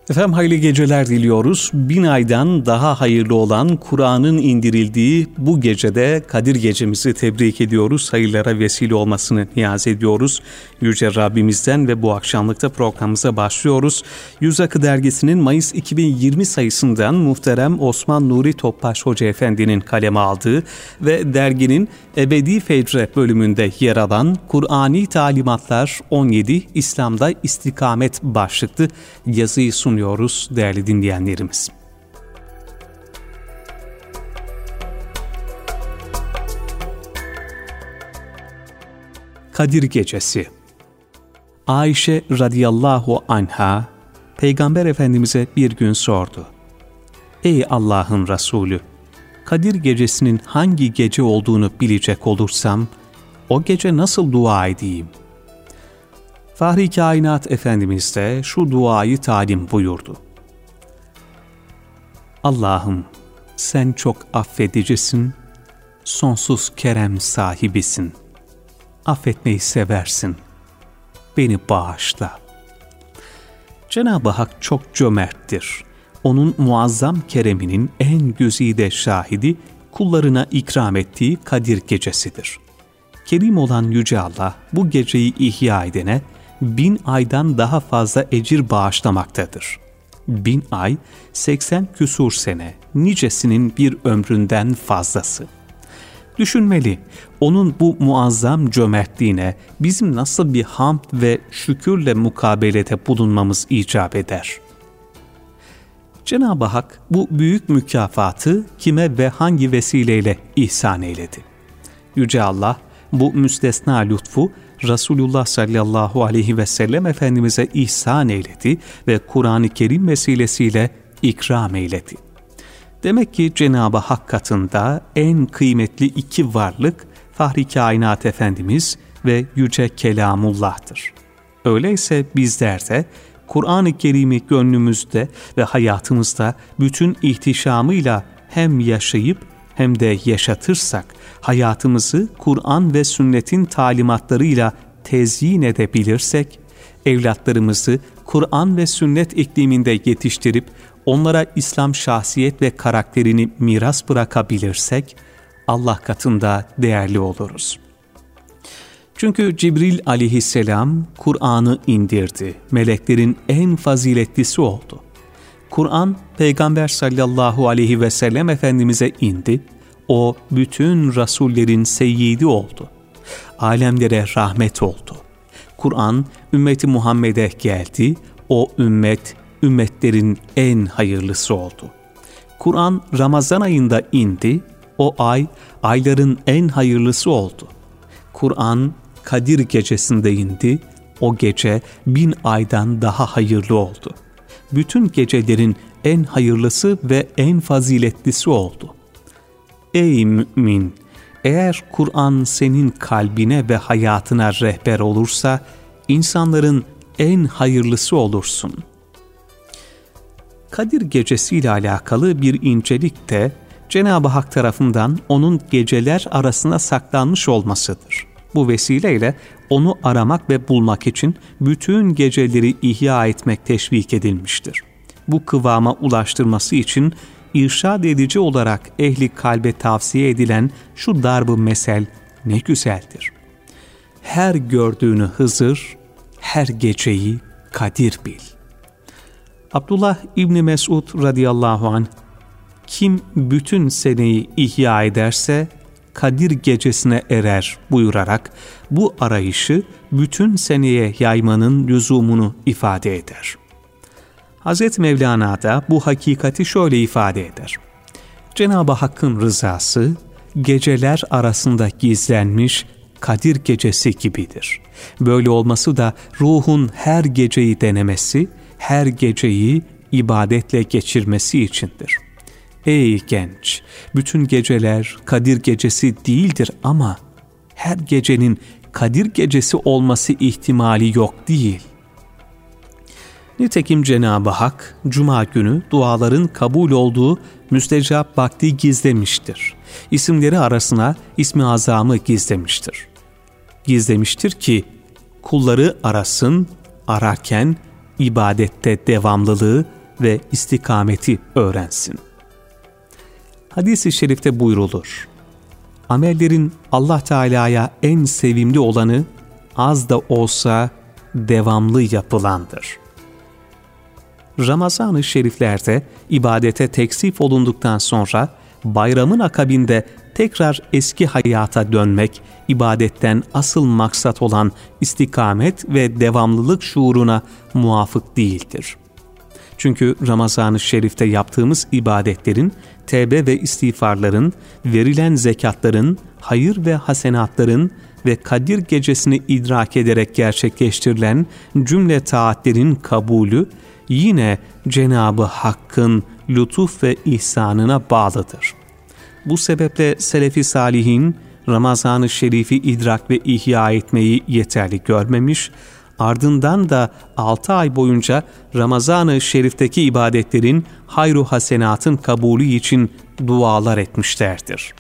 Efendim hayırlı geceler diliyoruz. 1000 aydan daha hayırlı olan Kur'an'ın indirildiği bu gecede Kadir Gecemizi tebrik ediyoruz. Hayırlara vesile olmasını niyaz ediyoruz Yüce Rabbimizden ve bu akşamlıkta programımıza başlıyoruz. Yüz Akı Dergisi'nin Mayıs 2020 sayısından muhterem Osman Nuri Topbaş Hoca Efendi'nin kaleme aldığı ve derginin Ebedi Fecre bölümünde yer alan Kur'ani Talimatlar 17 İslam'da İstikamet başlıklı yazıyı sunuyoruz değerli dinleyenlerimiz. Kadir Gecesi. Ayşe radıyallahu anha Peygamber Efendimiz'e bir gün sordu. Ey Allah'ın Resulü, Kadir Gecesi'nin hangi gece olduğunu bilecek olursam o gece nasıl dua edeyim? Fahri Kainat Efendimiz de şu duayı talim buyurdu. Allah'ım sen çok affedicisin, sonsuz kerem sahibisin. Affetmeyi seversin. Beni bağışla. Cenab-ı Hak çok cömerttir. Onun muazzam kereminin en güzide şahidi kullarına ikram ettiği Kadir Gecesidir. Kerim olan Yüce Allah bu geceyi ihya edene 1000 aydan daha fazla ecir bağışlamaktadır. 1000 ay, 80 küsur sene, nicesinin bir ömründen fazlası. Düşünmeli, onun bu muazzam cömertliğine bizim nasıl bir hamd ve şükürle mukabelede bulunmamız icap eder. Cenab-ı Hak bu büyük mükafatı kime ve hangi vesileyle ihsan eyledi? Yüce Allah bu müstesna lütfu Resulullah sallallahu aleyhi ve sellem Efendimiz'e ihsan eyledi ve Kur'an-ı Kerim vesilesiyle ikram eyledi. Demek ki Cenab-ı Hak katında en kıymetli iki varlık Fahri Kainat Efendimiz ve Yüce Kelamullah'tır. Öyleyse bizler de Kur'an-ı Kerim'i gönlümüzde ve hayatımızda bütün ihtişamıyla hem yaşayıp hem de yaşatırsak, hayatımızı Kur'an ve sünnetin talimatlarıyla tezyin edebilirsek, evlatlarımızı Kur'an ve sünnet ikliminde yetiştirip onlara İslam şahsiyet ve karakterini miras bırakabilirsek, Allah katında değerli oluruz. Çünkü Cibril aleyhisselam Kur'an'ı indirdi, meleklerin en faziletlisi oldu. Kur'an, Peygamber sallallahu aleyhi ve sellem Efendimiz'e indi, o bütün rasullerin seyyidi oldu. Alemlere rahmet oldu. Kur'an, ümmeti Muhammed'e geldi, o ümmet, ümmetlerin en hayırlısı oldu. Kur'an, Ramazan ayında indi, o ay, ayların en hayırlısı oldu. Kur'an, Kadir Gecesi'nde indi, o gece 1000 aydan daha hayırlı oldu. Bütün gecelerin en hayırlısı ve en faziletlisi oldu. Ey mümin! Eğer Kur'an senin kalbine ve hayatına rehber olursa, insanların en hayırlısı olursun. Kadir Gecesi ile alakalı bir incelik de Cenab-ı Hak tarafından onun geceler arasına saklanmış olmasıdır. Bu vesileyle onu aramak ve bulmak için bütün geceleri ihya etmek teşvik edilmiştir. Bu kıvama ulaştırması için irşad edici olarak ehli kalbe tavsiye edilen şu darb-ı mesel ne güzeldir. Her gördüğünü Hızır, her geceyi Kadir bil. Abdullah İbni Mesud radıyallahu anh, kim bütün seneyi ihya ederse Kadir Gecesine erer buyurarak bu arayışı bütün seneye yaymanın lüzumunu ifade eder. Hazreti Mevlana da bu hakikati şöyle ifade eder. Cenab-ı Hakk'ın rızası geceler arasında gizlenmiş Kadir Gecesi gibidir. Böyle olması da ruhun her geceyi denemesi, her geceyi ibadetle geçirmesi içindir. Ey genç! Bütün geceler Kadir Gecesi değildir ama her gecenin Kadir Gecesi olması ihtimali yok değil. Nitekim Cenab-ı Hak, Cuma günü duaların kabul olduğu müstecap vakti gizlemiştir. İsimleri arasına İsmi Azam'ı gizlemiştir. Gizlemiştir ki kulları arasın, ararken ibadette devamlılığı, ve istikameti öğrensin. Hadis-i şerifte buyrulur: amellerin Allah Teala'ya en sevimli olanı az da olsa devamlı yapılandır. Ramazan-ı şeriflerde ibadete teksif olunduktan sonra bayramın akabinde tekrar eski hayata dönmek, ibadetten asıl maksat olan istikamet ve devamlılık şuuruna muvafık değildir. Çünkü Ramazan-ı şerifte yaptığımız ibadetlerin, tevbe ve istiğfarların, verilen zekatların, hayır ve hasenatların ve Kadir gecesini idrak ederek gerçekleştirilen cümle taatlerin kabulü yine Cenab-ı Hakk'ın lütuf ve ihsanına bağlıdır. Bu sebeple Selefi Salihin Ramazan-ı Şerif'i idrak ve ihya etmeyi yeterli görmemiş, ardından da 6 ay boyunca Ramazan-ı Şerif'teki ibadetlerin hayru hasenatın kabulü için dualar etmişlerdir.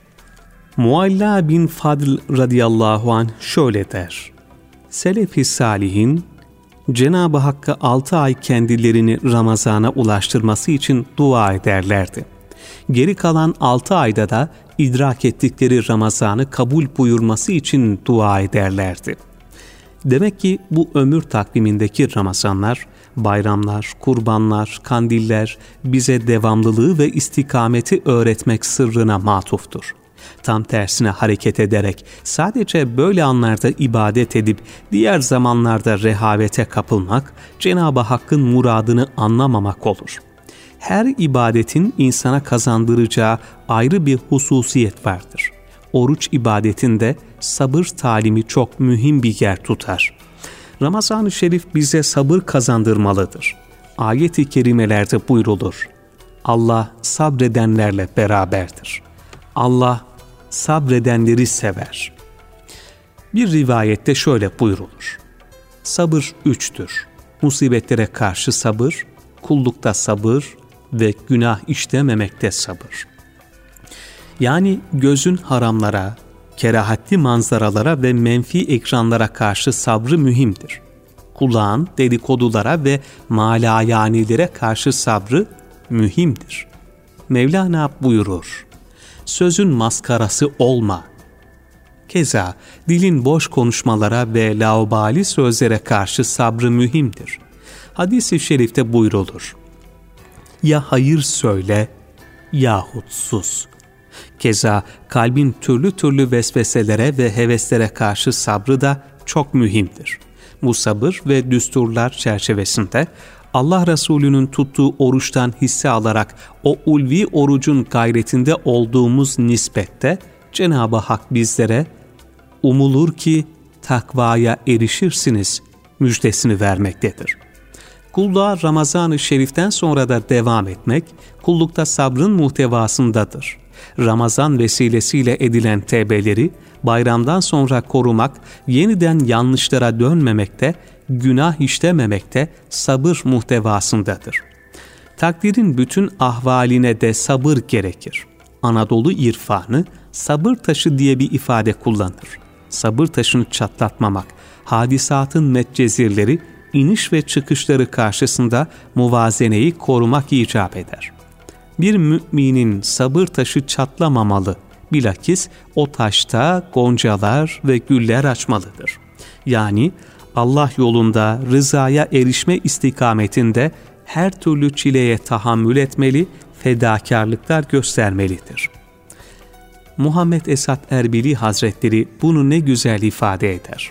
Mualla bin Fadl radıyallahu anh şöyle der: Selefi Salihin, Cenab-ı Hakk'a 6 ay kendilerini Ramazan'a ulaştırması için dua ederlerdi. Geri kalan 6 ayda da idrak ettikleri Ramazan'ı kabul buyurması için dua ederlerdi. Demek ki bu ömür takvimindeki Ramazanlar, bayramlar, kurbanlar, kandiller bize devamlılığı ve istikameti öğretmek sırrına matuftur. Tam tersine hareket ederek sadece böyle anlarda ibadet edip diğer zamanlarda rehavete kapılmak, Cenab-ı Hakk'ın muradını anlamamak olur. Her ibadetin insana kazandıracağı ayrı bir hususiyet vardır. Oruç ibadetinde sabır talimi çok mühim bir yer tutar. Ramazan-ı Şerif bize sabır kazandırmalıdır. Ayet-i kerimelerde buyrulur: Allah sabredenlerle beraberdir. Allah sabredenleri sever. Bir rivayette şöyle buyrulur: sabır 3'tür. Musibetlere karşı sabır, kullukta sabır ve günah işlememekte sabır. Yani gözün haramlara, kerahatli manzaralara ve menfi ekranlara karşı sabrı mühimdir. Kulağın dedikodulara ve malayanilere karşı sabrı mühimdir. Mevlana buyurur: sözün maskarası olma. Keza dilin boş konuşmalara ve laubali sözlere karşı sabrı mühimdir. Hadis-i şerifte buyrulur: ya hayır söyle yahut sus. Keza kalbin türlü türlü vesveselere ve heveslere karşı sabrı da çok mühimdir. Bu sabır ve düsturlar çerçevesinde Allah Resulü'nün tuttuğu oruçtan hisse alarak o ulvi orucun gayretinde olduğumuz nispette Cenab-ı Hak bizlere umulur ki takvaya erişirsiniz müjdesini vermektedir. Kulluğa Ramazan-ı Şerif'ten sonra da devam etmek, kullukta sabrın muhtevasındadır. Ramazan vesilesiyle edilen tevbeleri bayramdan sonra korumak, yeniden yanlışlara dönmemekte, günah işlememekte sabır muhtevasındadır. Takdirin bütün ahvaline de sabır gerekir. Anadolu irfanı sabır taşı diye bir ifade kullanır. Sabır taşını çatlatmamak, hadisatın metcezirleri, iniş ve çıkışları karşısında muvazeneyi korumak icap eder. Bir müminin sabır taşı çatlamamalı, bilakis o taşta goncalar ve güller açmalıdır. Yani Allah yolunda rızaya erişme istikametinde her türlü çileye tahammül etmeli, fedakarlıklar göstermelidir. Muhammed Esad Erbili Hazretleri bunu ne güzel ifade eder.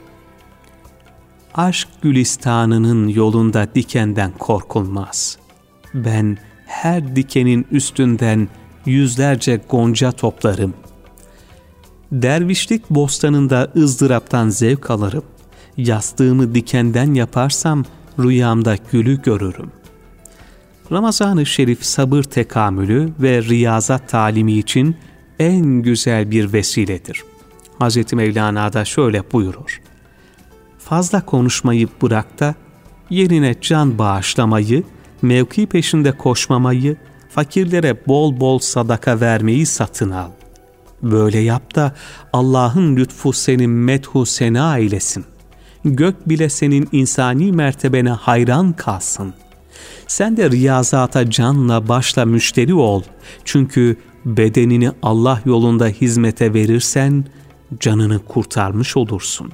Aşk gülistanının yolunda dikenden korkulmaz. Ben her dikenin üstünden yüzlerce gonca toplarım. Dervişlik bostanında ızdıraptan zevk alırım. Yastığımı dikenden yaparsam rüyamda gülü görürüm. Ramazan-ı Şerif sabır tekamülü ve riyazat talimi için en güzel bir vesiledir. Hz. Mevlana da şöyle buyurur: fazla konuşmayı bırak da yerine can bağışlamayı, mevki peşinde koşmamayı, fakirlere bol bol sadaka vermeyi satın al. Böyle yap da Allah'ın lütfu senin medhu sena eylesin. Gök bile senin insani mertebene hayran kalsın. Sen de riyazata canla başla müşteri ol. Çünkü bedenini Allah yolunda hizmete verirsen canını kurtarmış olursun.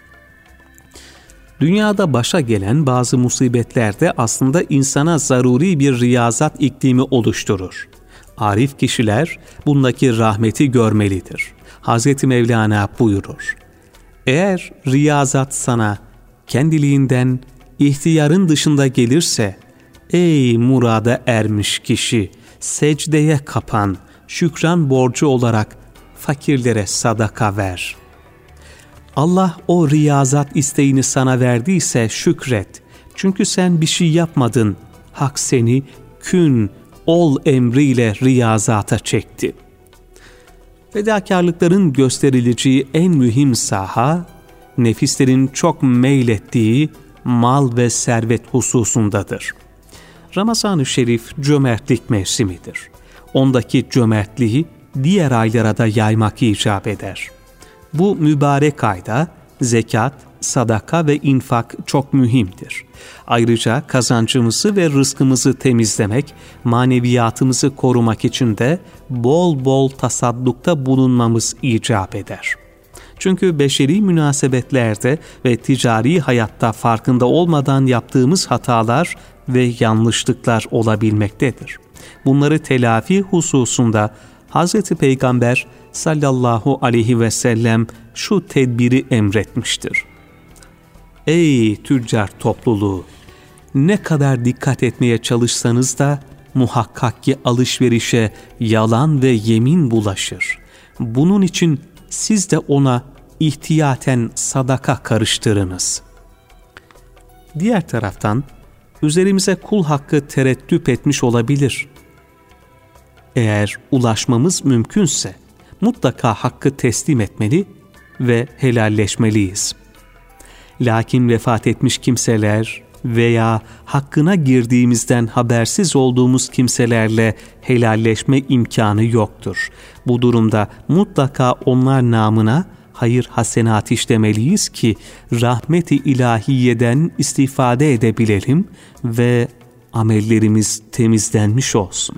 Dünyada başa gelen bazı musibetler de aslında insana zaruri bir riyazat iklimi oluşturur. Arif kişiler bundaki rahmeti görmelidir. Hazreti Mevlana buyurur: eğer riyazat sana kendiliğinden ihtiyarın dışında gelirse, ey murada ermiş kişi, secdeye kapan, şükran borcu olarak fakirlere sadaka ver. Allah o riyazat isteğini sana verdiyse şükret. Çünkü sen bir şey yapmadın. Hak seni kün, ol emriyle riyazata çekti. Fedakarlıkların gösterileceği en mühim saha, nefislerin çok meylettiği mal ve servet hususundadır. Ramazan-ı Şerif cömertlik mevsimidir. Ondaki cömertliği diğer aylara da yaymak icap eder. Bu mübarek ayda zekat, sadaka ve infak çok mühimdir. Ayrıca kazancımızı ve rızkımızı temizlemek, maneviyatımızı korumak için de bol bol tasaddukta bulunmamız icap eder. Çünkü beşeri münasebetlerde ve ticari hayatta farkında olmadan yaptığımız hatalar ve yanlışlıklar olabilmektedir. Bunları telafi hususunda Hz. Peygamber sallallahu aleyhi ve sellem şu tedbiri emretmiştir. Ey tüccar topluluğu! Ne kadar dikkat etmeye çalışsanız da muhakkak ki alışverişe yalan ve yemin bulaşır. Bunun için siz de ona ihtiyaten sadaka karıştırınız. Diğer taraftan üzerimize kul hakkı tereddüt etmiş olabilir. Eğer ulaşmamız mümkünse mutlaka hakkı teslim etmeli ve helalleşmeliyiz. Lakin vefat etmiş kimseler veya hakkına girdiğimizden habersiz olduğumuz kimselerle helalleşme imkanı yoktur. Bu durumda mutlaka onlar namına hayır hasenat işlemeliyiz ki rahmet-i ilahiyeden istifade edebilelim ve amellerimiz temizlenmiş olsun.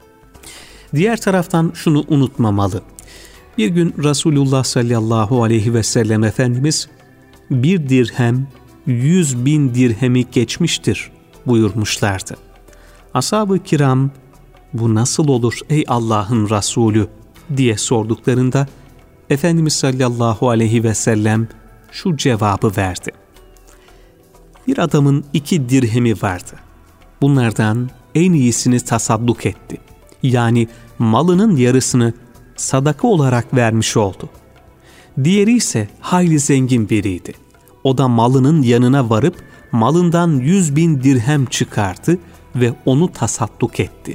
Diğer taraftan şunu unutmamalı. Bir gün Resulullah sallallahu aleyhi ve sellem Efendimiz bir dirhem 100.000 dirhemi geçmiştir buyurmuşlardı. Ashab-ı kiram bu nasıl olur ey Allah'ın Resulü diye sorduklarında Efendimiz sallallahu aleyhi ve sellem şu cevabı verdi. Bir adamın 2 dirhemi vardı. Bunlardan en iyisini tasadduk etti. Yani malının yarısını sadaka olarak vermiş oldu. Diğeri ise hayli zengin biriydi. O da malının yanına varıp malından 100.000 dirhem çıkardı ve onu tasadduk etti.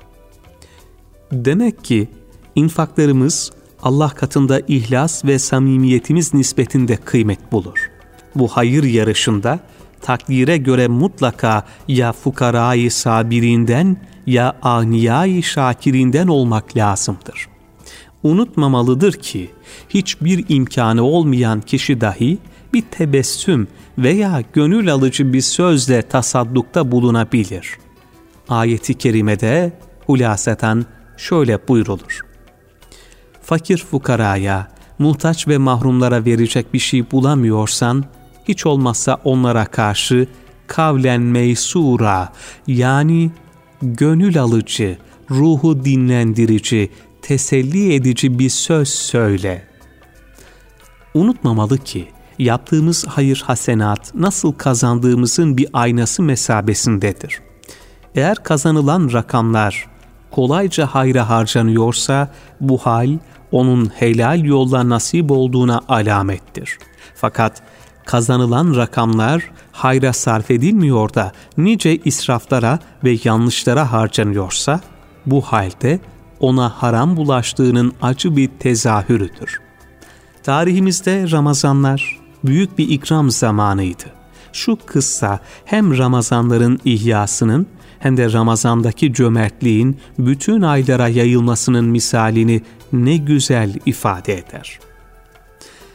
Demek ki infaklarımız Allah katında ihlas ve samimiyetimiz nispetinde kıymet bulur. Bu hayır yarışında takdire göre mutlaka ya fukarayı sabirinden ya ağniyayı şakirinden olmak lazımdır. Unutmamalıdır ki hiçbir imkanı olmayan kişi dahi bir tebessüm veya gönül alıcı bir sözle tasaddukta bulunabilir. Ayet-i kerimede hulaseten şöyle buyrulur. Fakir fukaraya, muhtaç ve mahrumlara verecek bir şey bulamıyorsan, hiç olmazsa onlara karşı kavlen meysura, yani gönül alıcı, ruhu dinlendirici, teselli edici bir söz söyle. Unutmamalı ki yaptığımız hayır hasenat nasıl kazandığımızın bir aynası mesabesindedir. Eğer kazanılan rakamlar kolayca hayra harcanıyorsa bu hal onun helal yolla nasip olduğuna alamettir. Fakat kazanılan rakamlar hayra sarf edilmiyor da nice israflara ve yanlışlara harcanıyorsa bu halde ona haram bulaştığının acı bir tezahürüdür. Tarihimizde Ramazanlar büyük bir ikram zamanıydı. Şu kıssa hem Ramazanların ihyasının hem de Ramazandaki cömertliğin bütün aylara yayılmasının misalini ne güzel ifade eder.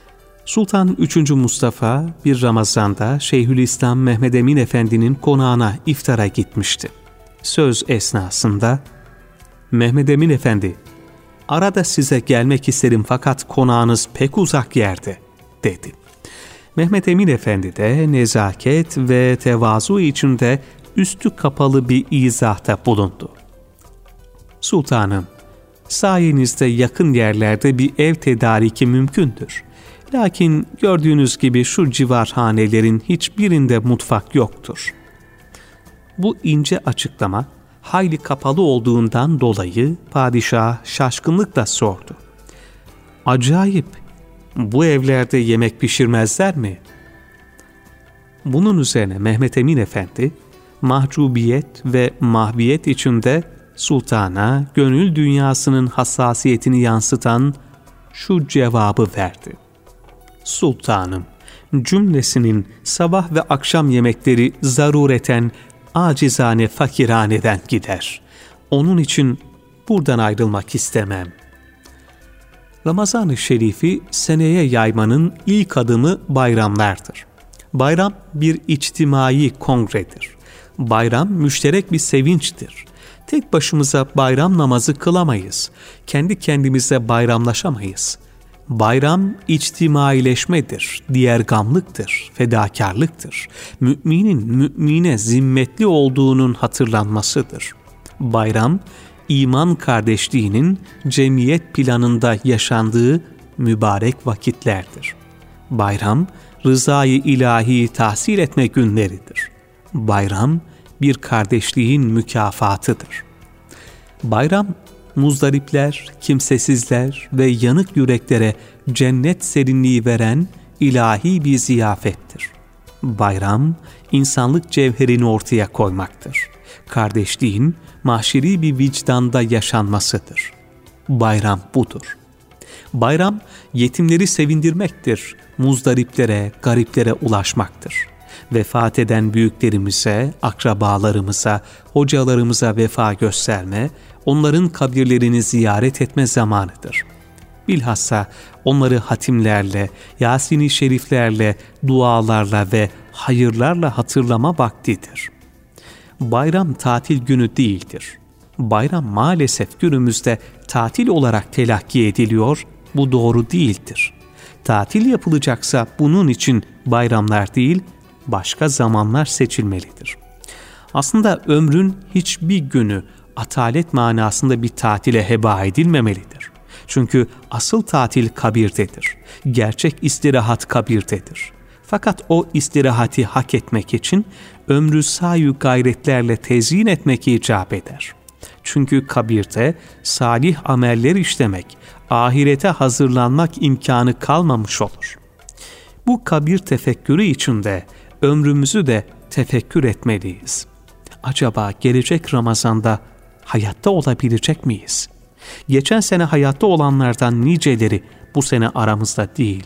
Sultan 3. Mustafa bir Ramazan'da Şeyhülislam Mehmed Emin Efendi'nin konağına iftara gitmişti. Söz esnasında, "Mehmed Emin Efendi, arada size gelmek isterim fakat konağınız pek uzak yerde," dedi. Mehmed Emin Efendi de nezaket ve tevazu içinde üstü kapalı bir izahta bulundu. "Sultanım, sayenizde yakın yerlerde bir ev tedariki mümkündür. Lakin gördüğünüz gibi şu civarhanelerin hiçbirinde mutfak yoktur." Bu ince açıklama hayli kapalı olduğundan dolayı padişah şaşkınlıkla sordu. "Acayip, bu evlerde yemek pişirmezler mi?" Bunun üzerine Mehmed Emin Efendi mahcubiyet ve mahviyet içinde sultana gönül dünyasının hassasiyetini yansıtan şu cevabı verdi. "Sultanım, cümlesinin sabah ve akşam yemekleri zarureten acizane fakiraneden gider. Onun için buradan ayrılmak istemem." Ramazan-ı Şerif'i seneye yaymanın ilk adımı bayramlardır. Bayram bir içtimai kongredir. Bayram müşterek bir sevinçtir. Tek başımıza bayram namazı kılamayız. Kendi kendimize bayramlaşamayız. Bayram içtimaileşmedir, diğergamlıktır, fedakarlıktır. Müminin mümine zimmetli olduğunun hatırlanmasıdır. Bayram, iman kardeşliğinin cemiyet planında yaşandığı mübarek vakitlerdir. Bayram, rızayı ilahiyi tahsil etme günleridir. Bayram, bir kardeşliğin mükafatıdır. Bayram, muzdaripler, kimsesizler ve yanık yüreklere cennet serinliği veren ilahi bir ziyafettir. Bayram, insanlık cevherini ortaya koymaktır. Kardeşliğin mahşeri bir vicdanda yaşanmasıdır. Bayram budur. Bayram, yetimleri sevindirmektir, muzdariplere, gariplere ulaşmaktır. Vefat eden büyüklerimize, akrabalarımıza, hocalarımıza vefa gösterme, onların kabirlerini ziyaret etme zamanıdır. Bilhassa onları hatimlerle, Yasin-i Şeriflerle, dualarla ve hayırlarla hatırlama vaktidir. Bayram tatil günü değildir. Bayram maalesef günümüzde tatil olarak telakki ediliyor, bu doğru değildir. Tatil yapılacaksa bunun için bayramlar değil, başka zamanlar seçilmelidir. Aslında ömrün hiçbir günü atalet manasında bir tatile heba edilmemelidir. Çünkü asıl tatil kabirdedir. Gerçek istirahat kabirdedir. Fakat o istirahati hak etmek için ömrü sayu gayretlerle tezyin etmek icap eder. Çünkü kabirde salih ameller işlemek, ahirete hazırlanmak imkanı kalmamış olur. Bu kabir tefekkürü içinde ömrümüzü de tefekkür etmeliyiz. Acaba gelecek Ramazan'da hayatta olabilecek miyiz? Geçen sene hayatta olanlardan niceleri bu sene aramızda değil.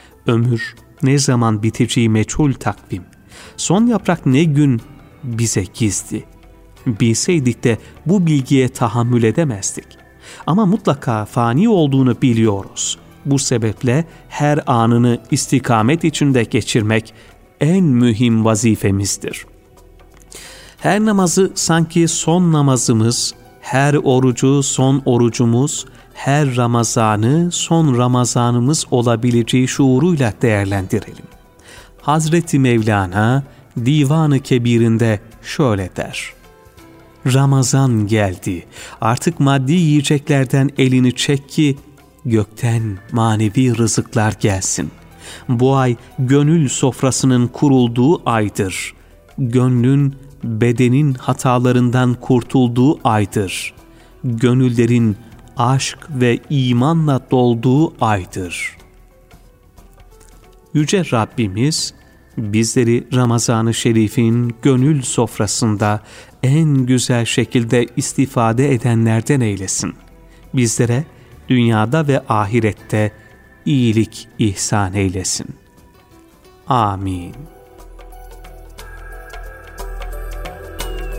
Ömür ne zaman biteceği meçhul takvim. Son yaprak ne gün bize gizli. Bilseydik de bu bilgiye tahammül edemezdik. Ama mutlaka fani olduğunu biliyoruz. Bu sebeple her anını istikamet içinde geçirmek en mühim vazifemizdir. Her namazı sanki son namazımız, her orucu son orucumuz, her Ramazanı son Ramazanımız olabileceği şuuruyla değerlendirelim. Hazreti Mevlana Divan-ı Kebir'inde şöyle der: "Ramazan geldi, artık maddi yiyeceklerden elini çek ki gökten manevi rızıklar gelsin. Bu ay gönül sofrasının kurulduğu aydır. Gönlün, bedenin hatalarından kurtulduğu aydır. Gönüllerin aşk ve imanla dolduğu aydır." Yüce Rabbimiz bizleri Ramazan-ı Şerif'in gönül sofrasında en güzel şekilde istifade edenlerden eylesin. Bizlere dünyada ve ahirette iyilik ihsan eylesin. Amin.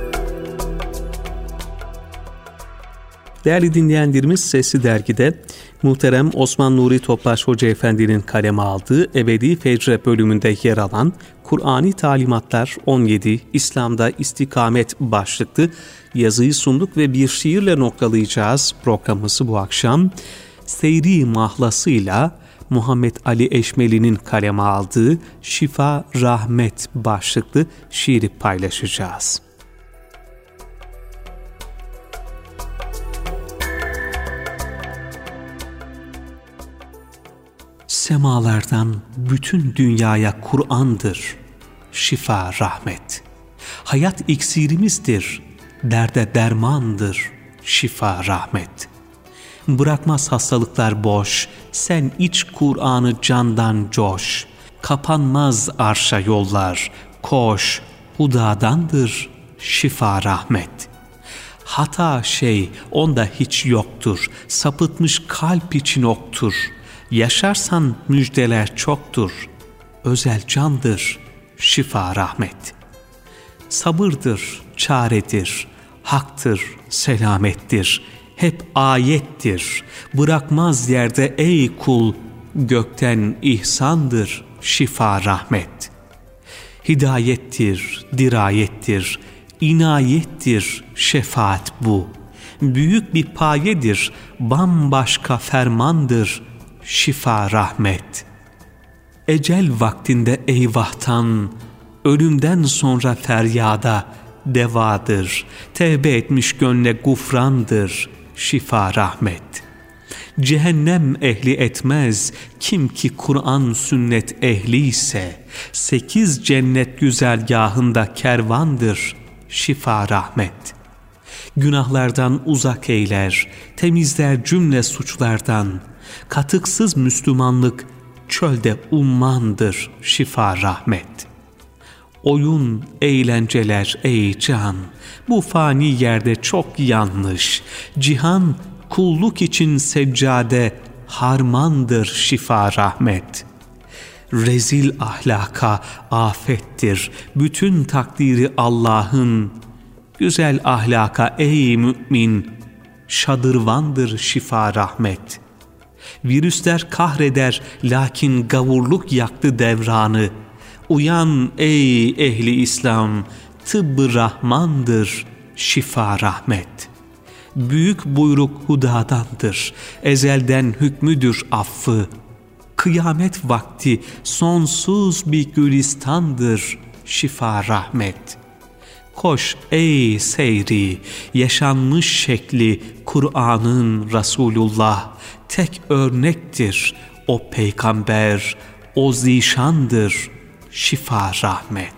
Değerli dinleyenlerimiz, Sesli Dergi'de Muhterem Osman Nuri Topbaş Hoca Efendi'nin kaleme aldığı Ebedi Fecre bölümünde yer alan Kur'ani Talimatlar 17 İslam'da İstikamet başlıklı yazıyı sunduk ve bir şiirle noktalayacağız programımızı bu akşam. Seyri mahlasıyla Muhammed Ali Eşmeli'nin kaleme aldığı Şifa Rahmet başlıklı şiiri paylaşacağız. Semalardan bütün dünyaya Kur'an'dır, şifa rahmet. Hayat iksirimizdir, derde dermandır, şifa rahmet. Bırakmaz hastalıklar boş, sen iç Kur'an'ı candan coş. Kapanmaz arşa yollar, koş, hudadandır, şifa rahmet. Hata şey onda hiç yoktur, sapıtmış kalp için oktur. Yaşarsan müjdeler çoktur, özel candır, şifa rahmet. Sabırdır, çaredir, haktır, selamettir, hep ayettir. Bırakmaz yerde ey kul, gökten ihsandır, şifa rahmet. Hidayettir, dirayettir, inayettir, şefaat bu. Büyük bir payedir, bambaşka fermandır, şifa rahmet. Ecel vaktinde eyvahtan, ölümden sonra feryada devadır. Tevbe etmiş gönle gufrandır, şifa rahmet. Cehennem ehli etmez kim ki Kur'an sünnet ehli ise, 8 cennet güzergahında kervandır, şifa rahmet. Günahlardan uzak eyler, temizler cümle suçlardan. Katıksız Müslümanlık çölde ummandır, şifa rahmet. Oyun, eğlenceler ey can, bu fani yerde çok yanlış. Cihan, kulluk için seccade, harmandır, şifa rahmet. Rezil ahlaka afettir, bütün takdiri Allah'ın. Güzel ahlaka ey mümin, şadırvandır, şifa rahmet. Virüsler kahreder, lakin gavurluk yaktı devranı. Uyan ey ehli İslam, tıbbı rahmandır, şifa rahmet. Büyük buyruk hudadandır, ezelden hükmüdür affı. Kıyamet vakti sonsuz bir gülistandır, şifa rahmet. Koş ey seyri, yaşanmış şekli Kur'an'ın Resulullah. Tek örnektir o peygamber, o zişandır, şifa rahmet.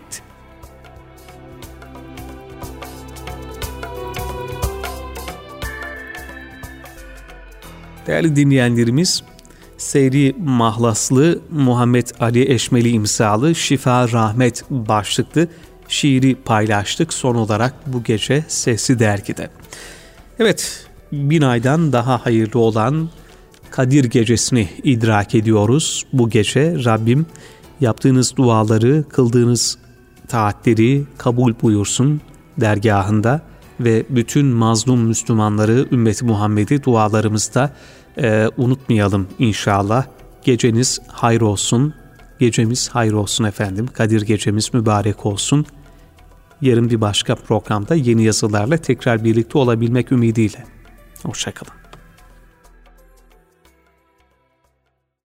Değerli dinleyenlerimiz, Seyri mahlaslı Muhammed Ali Eşmeli imzalı Şifa Rahmet başlıklı şiiri paylaştık son olarak bu gece Sesli Dergi'de. Evet, 1000 aydan daha hayırlı olan Kadir Gecesi'ni idrak ediyoruz. Bu gece Rabbim yaptığınız duaları, kıldığınız taatleri kabul buyursun dergahında ve bütün mazlum Müslümanları, ümmeti Muhammed'i dualarımızda unutmayalım inşallah. Geceniz hayır olsun, gecemiz hayır olsun efendim. Kadir gecemiz mübarek olsun. Yarın bir başka programda yeni yazılarla tekrar birlikte olabilmek ümidiyle. Hoşça kalın.